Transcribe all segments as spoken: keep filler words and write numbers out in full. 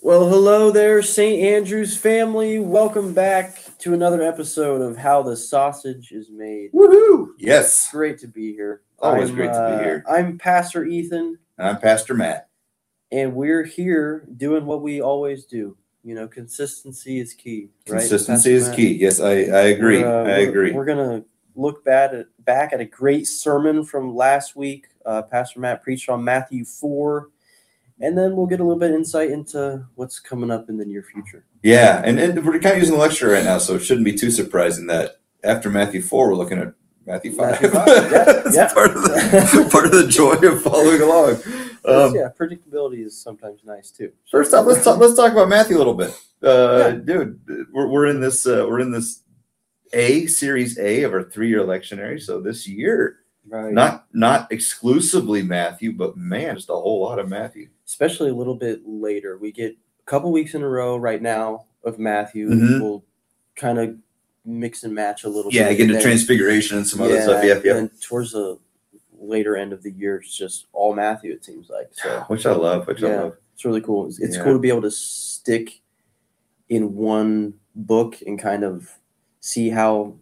Well, hello there, Saint Andrew's family. Welcome back to another episode of How the Sausage is Made. Woohoo! Yes. Great to be here. Always I'm, great to be uh, here. I'm Pastor Ethan. And I'm Pastor Matt. And we're here doing what we always do. You know, consistency is key, right? Consistency is Matt? key. Yes, I, I agree. We're, uh, I we're, agree. We're going to look back at, back at a great sermon from last week. Uh, Pastor Matt preached on Matthew four. And then we'll get a little bit of insight into what's coming up in the near future. Yeah, and, and we're kind of using the lecture right now, so it shouldn't be too surprising that after Matthew four, we're looking at Matthew five. Matthew five. Yeah, yeah. part, of the, part of the joy of following along. Um, yeah, predictability is sometimes nice too. First off, let's talk. Let's talk about Matthew a little bit, uh, yeah. dude. We're we're in this uh, we're in this A series A of our three year lectionary. So this year, right. not not exclusively Matthew, but man, just a whole lot of Matthew. Especially a little bit later. We get a couple weeks in a row right now of Matthew. Mm-hmm. We'll kind of mix and match a little yeah, bit. Yeah, get into Transfiguration and some other yeah, stuff. Yeah, yeah. And towards the later end of the year, it's just all Matthew, it seems like. So, which I love. Which yeah, I love. It's really cool. It's, it's yeah. cool to be able to stick in one book and kind of see how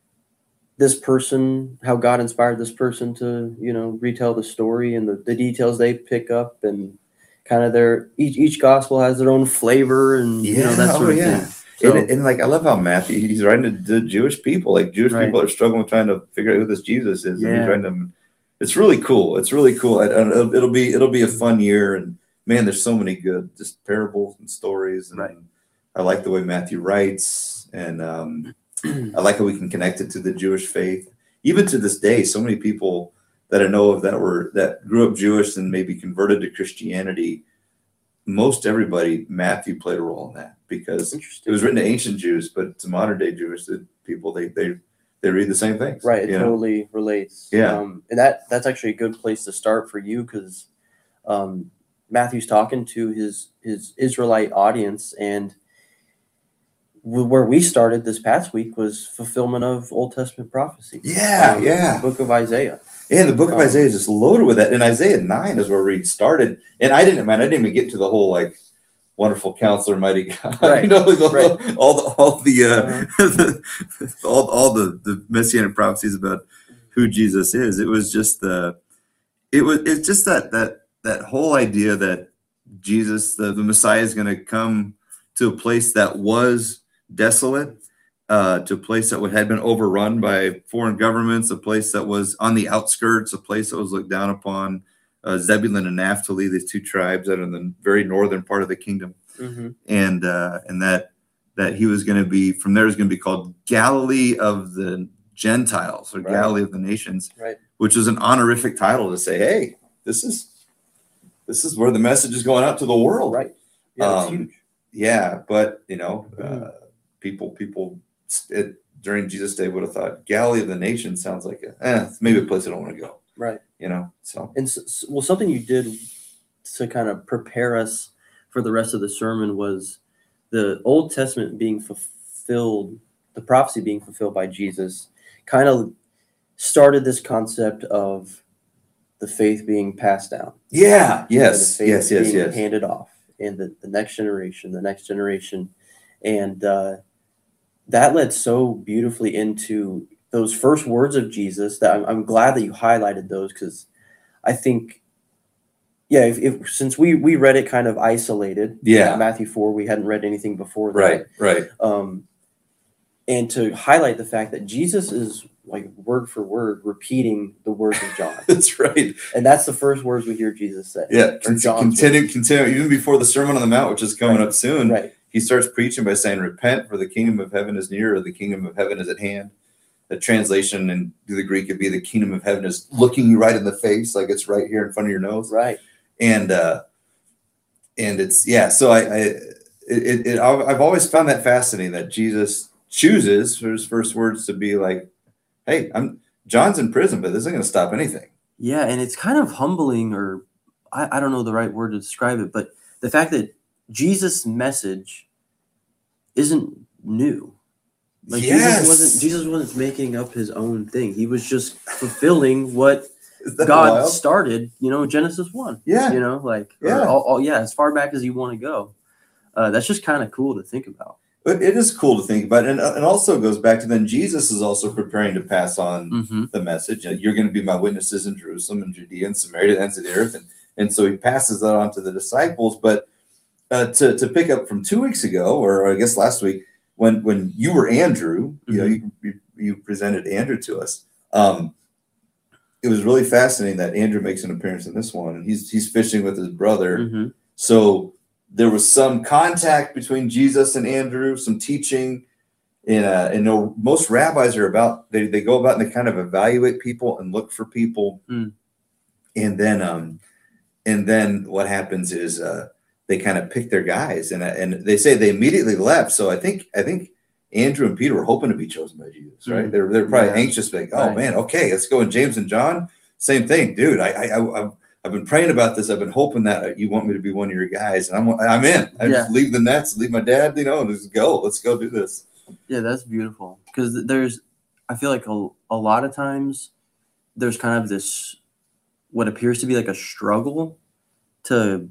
this person, how God inspired this person to, you know, retell the story and the, the details they pick up and kind of their each each gospel has their own flavor and yeah, you know that sort oh, of yeah. thing. So, and, and like I love how Matthew he's writing to the Jewish people. Like Jewish right. people are struggling trying to figure out who this Jesus is. Yeah. And he's writing them. It's really cool. It's really cool. I, I, it'll be it'll be a fun year. And man, there's so many good just parables and stories. And right. I like the way Matthew writes, and um, I like how we can connect it to the Jewish faith. Even to this day, so many people that I know of that were that grew up Jewish and maybe converted to Christianity. Most everybody, Matthew played a role in that because it was written to ancient Jews, but to modern day Jewish people, they they they read the same things. Right, it totally know? relates. Yeah, um, and that that's actually a good place to start for you because um, Matthew's talking to his his Israelite audience, and where we started this past week was fulfillment of Old Testament prophecy. Yeah, um, yeah, the book of Isaiah. Yeah, the book of um, Isaiah is just loaded with that. And Isaiah nine is where we started. And I didn't, man, I didn't even get to the whole like wonderful counselor, mighty God. Right. you know, like, right. all the all the uh, uh-huh. the, all all the, the messianic prophecies about who Jesus is. It was just the it was it's just that that that whole idea that Jesus, the, the Messiah, is going to come to a place that was desolate. Uh, to a place that had been overrun by foreign governments, a place that was on the outskirts, a place that was looked down upon, uh, Zebulun and Naphtali, these two tribes that are in the very northern part of the kingdom, mm-hmm. and uh, and that that he was going to be from there is going to be called Galilee of the Gentiles or right. Galilee of the nations, right. which is an honorific title to say, hey, this is this is where the message is going out to the world, right? Yeah, um, it's huge. Yeah, but you know, mm-hmm. uh, people people. It, during Jesus' day would have thought Galilee of the Nations sounds like a, eh, maybe a place I don't want to go. Right. You know, so. And so, well, something you did to kind of prepare us for the rest of the sermon was the Old Testament being fulfilled, the prophecy being fulfilled by Jesus kind of started this concept of the faith being passed down. Yeah. Yes. The faith yes. Yes. being Yes. handed off and the, the next generation, the next generation. And, uh, that led so beautifully into those first words of Jesus that I'm, I'm glad that you highlighted those because I think, yeah, if, if since we we read it kind of isolated, yeah, Matthew four, we hadn't read anything before that, right, right, um, and to highlight the fact that Jesus is like word for word repeating the words of John. That's right, and that's the first words we hear Jesus say. Yeah, continue, continue, even before the Sermon on the Mount, which is coming right. up soon. Right. He starts preaching by saying, repent, for the kingdom of heaven is near, or the kingdom of heaven is at hand. The translation in the Greek could be the kingdom of heaven is looking you right in the face, like it's right here in front of your nose. Right. And, uh, and it's, yeah, so I, I it, it, I've always found that fascinating that Jesus chooses for his first words to be like, hey, I'm John's in prison, but this isn't going to stop anything. Yeah. And it's kind of humbling, or I, I don't know the right word to describe it, but the fact that Jesus' message isn't new. Like yes. Jesus wasn't Jesus wasn't making up his own thing. He was just fulfilling what God wild? started, you know, Genesis one. Yeah. You know, like yeah. All, all, yeah, as far back as you want to go. uh, that's just kind of cool to think about. But it is cool to think about, and and also goes back to then Jesus is also preparing to pass on Mm-hmm. the message. You know, you're going to be my witnesses in Jerusalem and Judea and Samaria to the ends of the earth, and and so he passes that on to the disciples. But uh, to to pick up from two weeks ago, or I guess last week, when when you were Andrew, you know, you, you you presented Andrew to us. Um, it was really fascinating that Andrew makes an appearance in this one, and he's he's fishing with his brother. Mm-hmm. So there was some contact between Jesus and Andrew, some teaching. And, uh, and no, most rabbis are about, they, they go about and they kind of evaluate people and look for people. Mm. And then, um, and then what happens is, uh, they kind of pick their guys, and, and they say they immediately left. So I think, I think Andrew and Peter were hoping to be chosen by Jesus, right? Mm. They're, they're probably yeah. anxious, like, oh right. man, okay, let's go. And James and John, same thing, dude. I, I, I, I've been praying about this. I've been hoping that you want me to be one of your guys, and I'm, I'm in. I yeah. just leave the nets, leave my dad, you know, and just go. Let's go do this. Yeah, that's beautiful. Because there's, I feel like a, a lot of times there's kind of this, what appears to be like a struggle to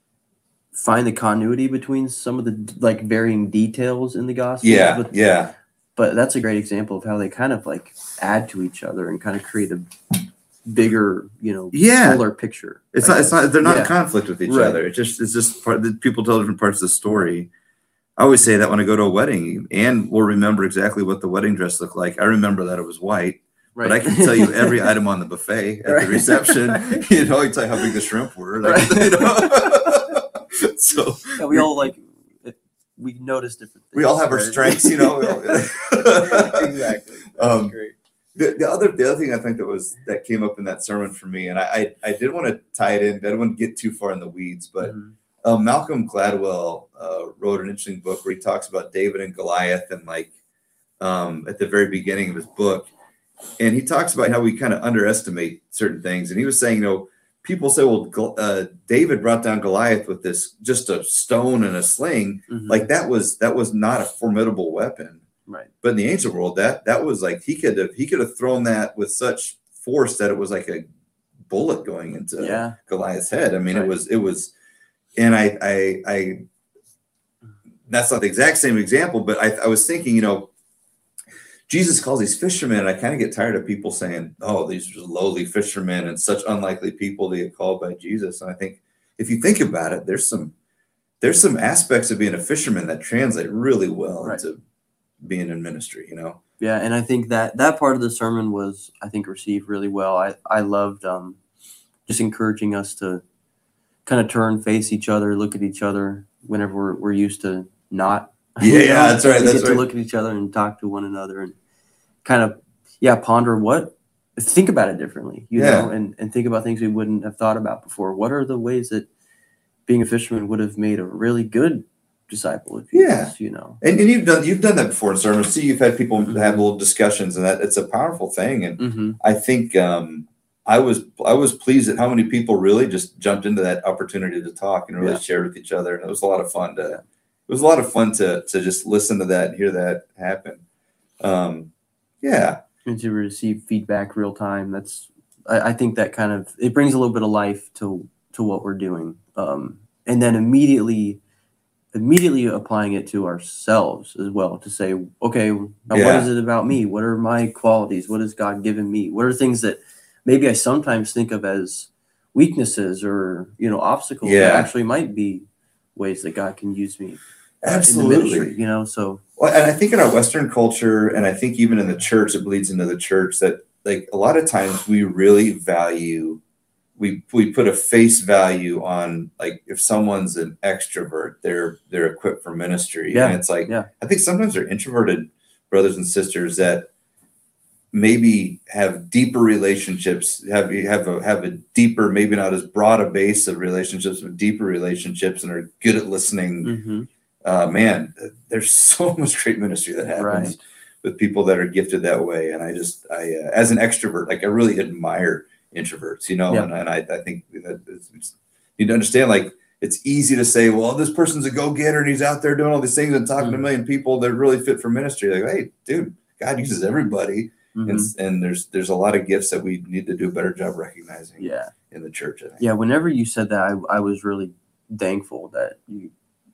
find the continuity between some of the like varying details in the gospel. Yeah, but, yeah. But that's a great example of how they kind of like add to each other and kind of create a bigger, you know, yeah. fuller picture. It's I not. Guess. It's not. They're not yeah. in conflict with each right. other. It's just. It's just part. The, people tell different parts of the story. I always say that when I go to a wedding, and we'll remember exactly what the wedding dress looked like. I remember that it was white, right. but I can tell you every item on the buffet at right. the reception. You know, I can tell you how big the shrimp were. Like, right. you know? So yeah, we all like. We notice different things. We all have right? our strengths, you know. Exactly. That's um, great. The, the other the other thing I think that was that came up in that sermon for me, and I I, I did want to tie it in. I didn't want to get too far in the weeds, but mm-hmm. uh, Malcolm Gladwell uh, wrote an interesting book where he talks about David and Goliath, and like um, at the very beginning of his book, and he talks about how we kind of underestimate certain things. And he was saying, you know, people say, well, uh, David brought down Goliath with this just a stone and a sling, mm-hmm. like that was that was not a formidable weapon. Right. But in the ancient world, that that was like he could have he could have thrown that with such force that it was like a bullet going into yeah. Goliath's head. I mean, right. it was it was, and I I I that's not the exact same example, but I, I was thinking, you know, Jesus calls these fishermen, and I kind of get tired of people saying, "Oh, these are lowly fishermen and such unlikely people to get called by Jesus." And I think if you think about it, there's some there's some aspects of being a fisherman that translate really well right. into being in ministry, you know? Yeah. And I think that that part of the sermon was, I think, received really well. I, I loved um, just encouraging us to kind of turn, face each other, look at each other whenever we're, we're used to not. Yeah, you know, yeah, that's right. We that's get right. to look at each other and talk to one another and kind of, yeah, ponder what, think about it differently, you yeah. know, and, and think about things we wouldn't have thought about before. What are the ways that being a fisherman would have made a really good disciple of Jesus, yeah. you know? And, and you've done you've done that before in sermons. See, you've had people mm-hmm. have little discussions, and that it's a powerful thing. And mm-hmm. I think um, I was I was pleased at how many people really just jumped into that opportunity to talk and really yeah. shared with each other. And it was a lot of fun to it was a lot of fun to to just listen to that and hear that happen. Um, yeah. And to receive feedback real time. That's I, I think that kind of it brings a little bit of life to to what we're doing. Um, and then immediately immediately applying it to ourselves as well to say, okay, now yeah. what is it about me? What are my qualities? What has God given me? What are things that maybe I sometimes think of as weaknesses or, you know, obstacles yeah. that actually might be ways that God can use me Absolutely. in the ministry, you know? So, well, and I think in our Western culture, and I think even in the church, it bleeds into the church that like a lot of times we really value We we put a face value on like if someone's an extrovert, they're they're equipped for ministry. Yeah, and it's like yeah. I think sometimes they're introverted brothers and sisters that maybe have deeper relationships, have have a have a deeper, maybe not as broad a base of relationships, but deeper relationships, and are good at listening. Mm-hmm. Uh, man, there's so much great ministry that happens right. with people that are gifted that way. And I just I uh, as an extrovert, like I really admire introverts, you know, yep. and, and I, I think that it's, it's, you need to understand, like, it's easy to say, well, this person's a go-getter and he's out there doing all these things and talking mm-hmm. to a million people that really fit for ministry. Like, hey, dude, God uses everybody. Mm-hmm. And, and there's there's a lot of gifts that we need to do a better job recognizing yeah. in the church, I think. Yeah, whenever you said that, I, I was really thankful that you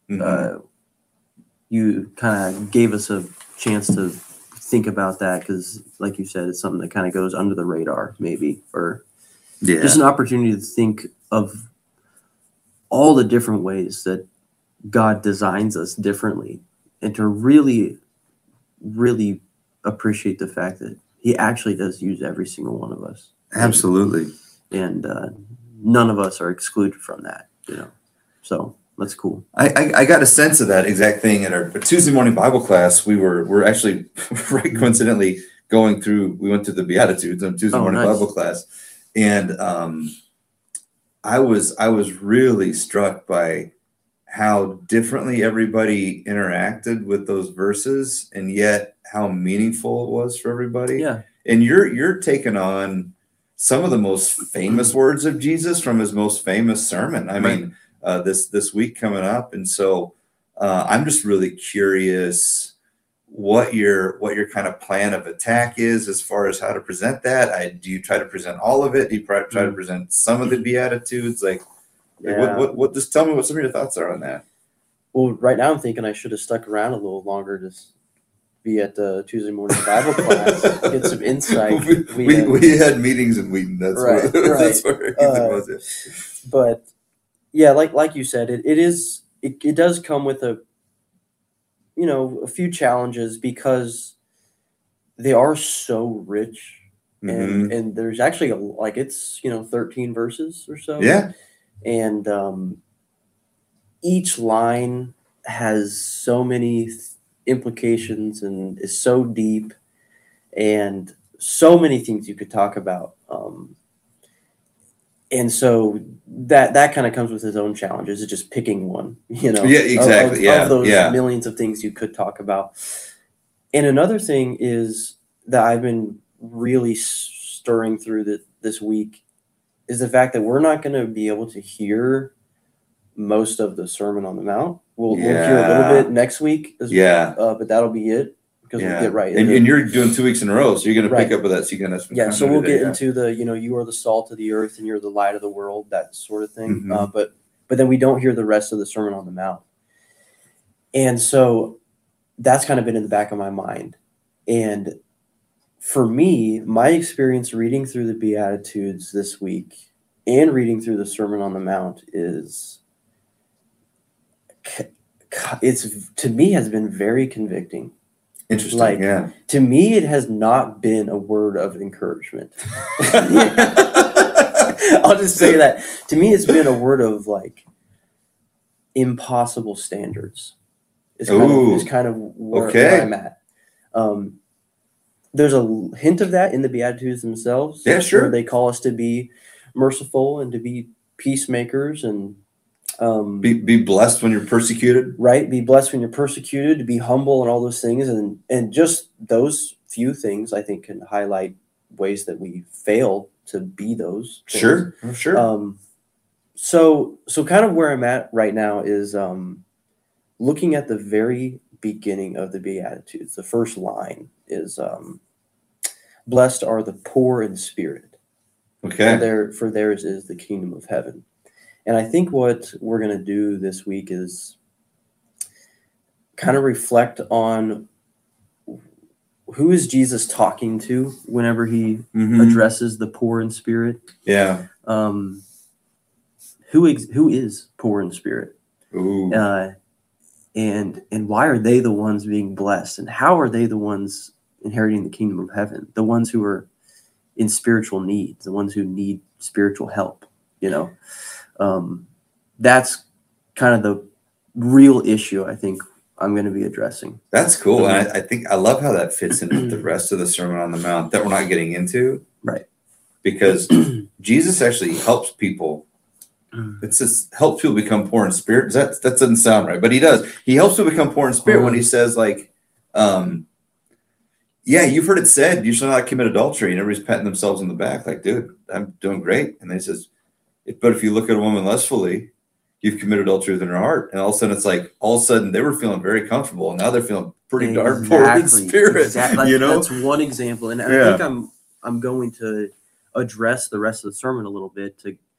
Mhm. uh, you kind of gave us a chance to think about that because, like you said, it's something that kind of goes under the radar, maybe, or Yeah. just an opportunity to think of all the different ways that God designs us differently, and to really, really appreciate the fact that He actually does use every single one of us. Absolutely. And, and uh, none of us are excluded from that, you know. So that's cool. I, I, I got a sense of that exact thing at our Tuesday morning Bible class. We were we're actually right coincidentally going through. We went through the Beatitudes on Tuesday Oh, morning nice. Bible class, and um, I was I was really struck by how differently everybody interacted with those verses, and yet how meaningful it was for everybody. Yeah. And you're you're taking on some of the most famous words of Jesus from his most famous sermon. I Right. mean, uh, this this week coming up, and so uh, I'm just really curious what your what your kind of plan of attack is as far as how to present that. I, do you try to present all of it? Do you try, try to present some of the Beatitudes? Like, like Yeah. what, what what just tell me what some of your thoughts are on that. Well, right now I'm thinking I should have stuck around a little longer to s- be at the Tuesday morning Bible class, get some insight. we, we, had- we had meetings in Wheaton. That's Right, where, right. that's where it Uh, was. It. But yeah, like like you said, it, it is it, it does come with a you know a few challenges because they are so rich, and Mhm. and there's actually a, like it's you know thirteen verses or so. Yeah. And um, each line has so many th- implications and is so deep, and so many things you could talk about. Um, and so that that kind of comes with its own challenges. It's just picking one, you know. Yeah, of- exactly. Of, Yeah, of those yeah. millions of things you could talk about. And another thing is that I've been really stirring through the, this week is the fact that we're not going to be able to hear most of the Sermon on the Mount. We'll, we'll hear a Yeah. little bit next week, as, Yeah. uh, but that'll be it because Yeah. we'll get right And, into and you're doing two weeks in a row, so you're going to Right. pick up with that. So you're going to yeah. So we'll get there, yeah. into the you know you are the salt of the earth and you're the light of the world, that sort of thing. Mhm. Uh, but but then we don't hear the rest of the Sermon on the Mount, and so that's kind of been in the back of my mind. And for me, my experience reading through the Beatitudes this week and reading through the Sermon on the Mount is, it's to me has been very convicting. Interesting. Like, yeah. To me, it has not been a word of encouragement. I'll just say that. To me, it's been a word of like impossible standards. Is kind Ooh, of is kind of where, okay. where I'm at. Um, there's a hint of that in the Beatitudes themselves. Yeah, sure. Where they call us to be merciful and to be peacemakers and um, Be, be blessed when you're persecuted. right. Be blessed when you're persecuted, to be humble and all those things. And, and just those few things, I think, can highlight ways that we fail to be those things. Sure. Sure. Um, so, so kind of where I'm at right now is um, looking at the very beginning of the Beatitudes. The first line is, um, blessed are the poor in spirit. Okay. For, their, for theirs is the kingdom of heaven. And I think what we're going to do this week is kind of reflect on who is Jesus talking to whenever he Mhm. addresses the poor in spirit. Yeah. Um, who ex- who is poor in spirit? Ooh. Uh, and and why are they the ones being blessed? And how are they the ones inheriting the kingdom of heaven? The ones who are in spiritual need, the ones who need spiritual help, you know? Um, that's kind of the real issue I think I'm going to be addressing. That's cool. Mhm. And I, I think I love how that fits in with the rest of the Sermon on the Mount that we're not getting into. Right. Because Jesus actually helps people. It says helps people become poor in spirit. That that doesn't sound right, but he does. He helps people become poor in spirit when he says, like, um, yeah, you've heard it said, you shall not commit adultery. And everybody's patting themselves on the back, like, dude, I'm doing great. And then he says, but if you look at a woman lustfully, you've committed adultery within her heart. And all of a sudden, it's like, all of a sudden, they were feeling very comfortable. And now they're feeling pretty dark poor in spirit. Exactly. You know? That's one example. And Yeah. I think I'm I'm going to address the rest of the sermon a little bit to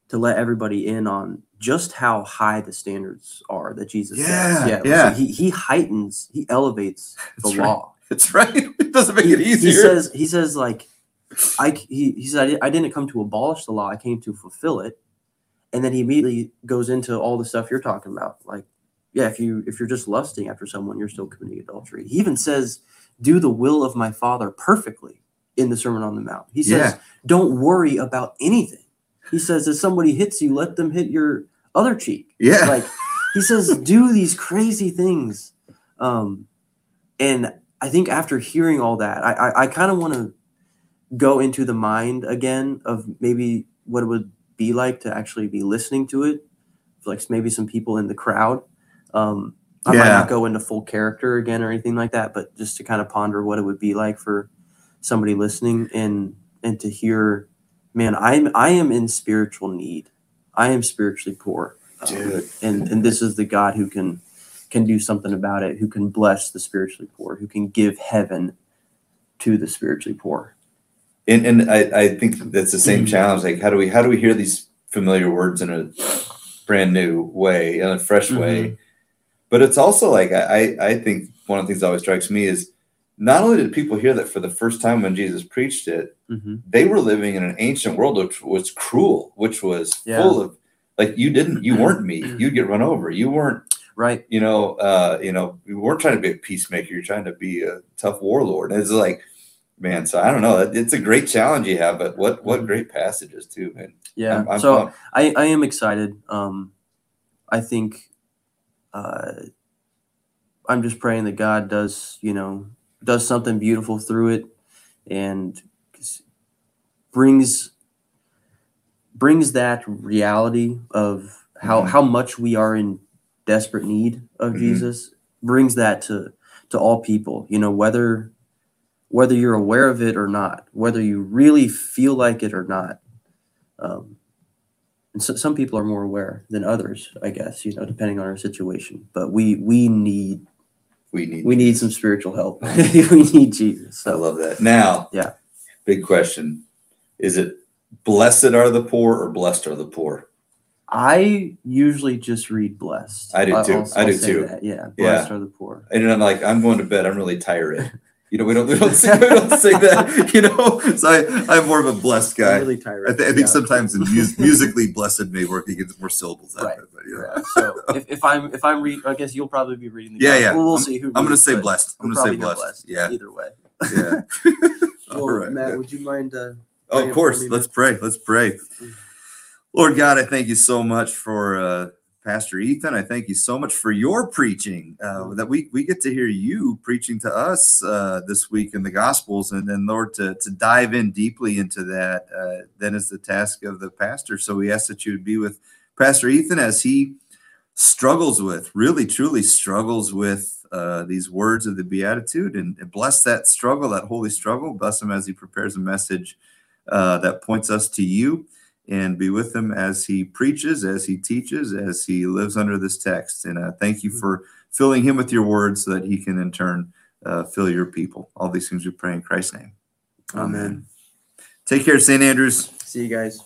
to let everybody in on just how high the standards are that Jesus Yeah, sets. Yeah, yeah. So he he heightens, he elevates the That's right. law. It's right. It doesn't make He, it easier. he says he says like, I he he said I, did, I didn't come to abolish the law. I came to fulfill it. And then he immediately goes into all the stuff you're talking about. Like, yeah, if you if you're just lusting after someone, you're still committing adultery. He even says, "Do the will of my Father perfectly," in the Sermon on the Mount. He says, Yeah. "Don't worry about anything." He says, "If somebody hits you, let them hit your other cheek." Yeah. Like he says, do these crazy things. Um, and I think after hearing all that, I I, I kind of want to go into the mind again of maybe what it would be like to actually be listening to it, like maybe some people in the crowd. Um, I Yeah. might not go into full character again or anything like that, but just to kind of ponder what it would be like for somebody listening and and to hear, man, I'm I am in spiritual need. I am spiritually poor, um, Dude. and and this is the God who can can do something about it, who can bless the spiritually poor, who can give heaven to the spiritually poor. And and I, I think that's the same challenge. Like, how do we how do we hear these familiar words in a brand new way, in a fresh way? Mm-hmm. But it's also like I I think one of the things that always strikes me is not only did people hear that for the first time when Jesus preached it, Mm-hmm. they were living in an ancient world which was cruel, which was Yeah. full of like you didn't you weren't me, you'd get run over. You weren't Right. you know uh you know you weren't trying to be a peacemaker. You're trying to be a tough warlord. And it's like, man, so I don't know. It's a great challenge you have, but what what Mhm. great passages too, man. Yeah. I'm, I'm so pumped. I, I am excited. Um, I think uh, I'm just praying that God does, you know, does something beautiful through it and brings brings that reality of how Mhm. how much we are in desperate need of Mhm. Jesus, brings that to to all people, you know, whether whether you're aware of it or not, whether you really feel like it or not. Um, and so, some people are more aware than others, I guess, you know, depending on our situation. But we we need We need we need some spiritual help. We need Jesus. I So love that. Now, Yeah. big question. Is it blessed are the poor or blessed are the poor? I usually just read blessed. I do I'll- too. I'll- I do I'll say too. that. Yeah, Yeah. blessed are the poor. And I'm like, I'm going to bed. I'm really tired. You know, we don't we don't sing we don't sing that. You know, so I I'm more of a blessed guy. I'm really tired. I, th- I think Yeah. sometimes in mus- musically blessed may work. You get more syllables out Right. of it. But, you know. Yeah. So if, if I'm if I'm reading, I guess you'll probably be reading the. Yeah, gospel. yeah. We'll, we'll I'm- see who. I'm going to reads, say but blessed. I'm we'll going to say probably go blessed. blessed. Yeah. Either way. Yeah. All Well, right. Matt, man. would you mind? Uh, Oh, praying of for course. me, Let's man? pray. Let's pray. Lord God, I thank you so much for uh, Pastor Ethan. I thank you so much for your preaching, uh, that we, we get to hear you preaching to us uh, this week in the Gospels. And then, Lord, to, to dive in deeply into that, uh, then is the task of the pastor. So we ask that you would be with Pastor Ethan as he struggles with, really, truly struggles with uh, these words of the Beatitude, and, and bless that struggle, that holy struggle. Bless him as he prepares a message uh, that points us to you, and be with him as he preaches, as he teaches, as he lives under this text. And uh, thank you for filling him with your words so that he can in turn uh, fill your people. All these things we pray in Christ's name. Amen. Take care, Saint Andrews. See you guys.